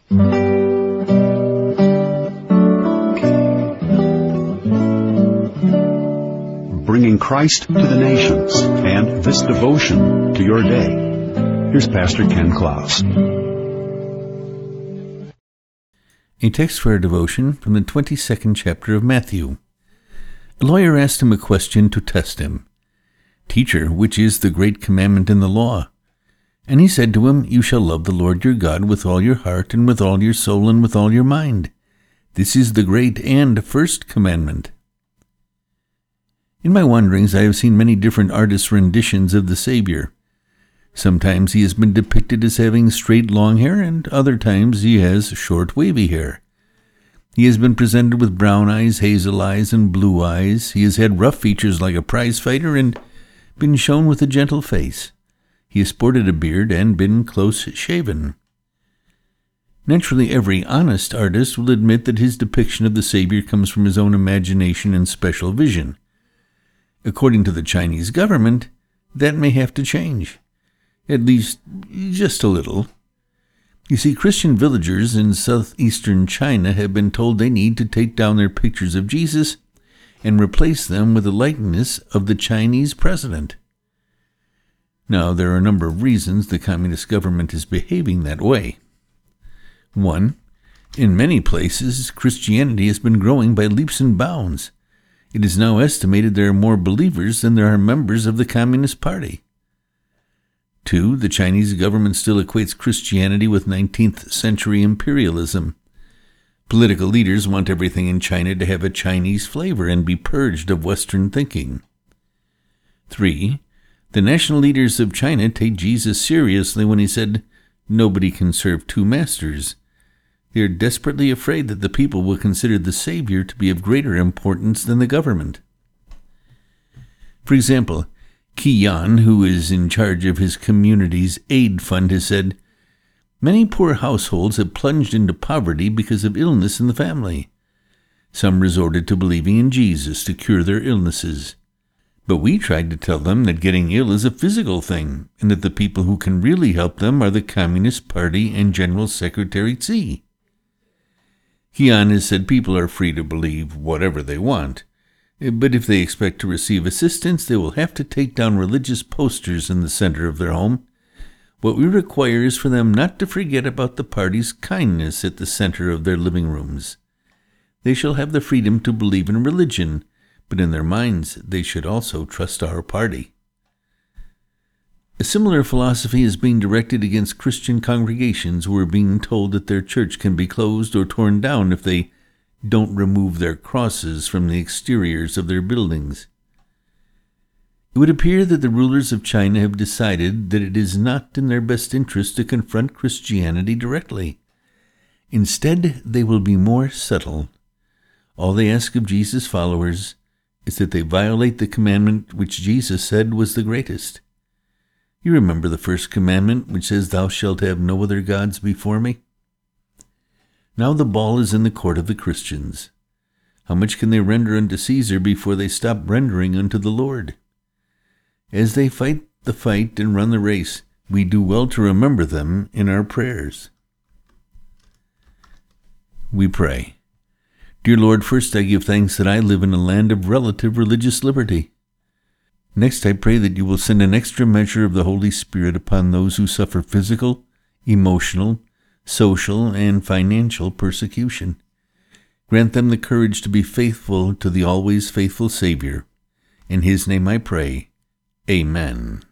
Bringing Christ to the nations and this devotion to your day. Here's Pastor Ken Klaus. A text for our devotion from the 22nd chapter of Matthew. A lawyer asked him a question to test him. "Teacher, which is the great commandment in the law?" And he said to him, "You shall love the Lord your God with all your heart and with all your soul and with all your mind. This is the great and first commandment." In my wanderings, I have seen many different artists' renditions of the Savior. Sometimes he has been depicted as having straight long hair, and other times he has short wavy hair. He has been presented with brown eyes, hazel eyes, and blue eyes. He has had rough features like a prize fighter and been shown with a gentle face. He has sported a beard and been close-shaven. Naturally, every honest artist will admit that his depiction of the Savior comes from his own imagination and special vision. According to the Chinese government, that may have to change. At least, just a little. You see, Christian villagers in southeastern China have been told they need to take down their pictures of Jesus and replace them with a likeness of the Chinese president. Now, there are a number of reasons the communist government is behaving that way. 1. In many places, Christianity has been growing by leaps and bounds. It is now estimated there are more believers than there are members of the Communist Party. 2. The Chinese government still equates Christianity with 19th century imperialism. Political leaders want everything in China to have a Chinese flavor and be purged of Western thinking. 3. The national leaders of China take Jesus seriously when he said, "Nobody can serve two masters." They are desperately afraid that the people will consider the Savior to be of greater importance than the government. For example, Qi Yan, who is in charge of his community's aid fund, has said, "Many poor households have plunged into poverty because of illness in the family. Some resorted to believing in Jesus to cure their illnesses. But we tried to tell them that getting ill is a physical thing, and that the people who can really help them are the Communist Party and General Secretary Xi." Qian has said people are free to believe whatever they want, but if they expect to receive assistance, they will have to take down religious posters in the center of their home. What we require is for them not to forget about the party's kindness at the center of their living rooms. They shall have the freedom to believe in religion, but in their minds they should also trust our party. A similar philosophy is being directed against Christian congregations who are being told that their church can be closed or torn down if they don't remove their crosses from the exteriors of their buildings. It would appear that the rulers of China have decided that it is not in their best interest to confront Christianity directly. Instead, they will be more subtle. All they ask of Jesus' followers is that they violate the commandment which Jesus said was the greatest. You remember the first commandment, which says, "Thou shalt have no other gods before me"? Now the ball is in the court of the Christians. How much can they render unto Caesar before they stop rendering unto the Lord? As they fight the fight and run the race, we do well to remember them in our prayers. We pray. Dear Lord, first I give thanks that I live in a land of relative religious liberty. Next, I pray that you will send an extra measure of the Holy Spirit upon those who suffer physical, emotional, social, and financial persecution. Grant them the courage to be faithful to the always faithful Savior. In his name I pray. Amen.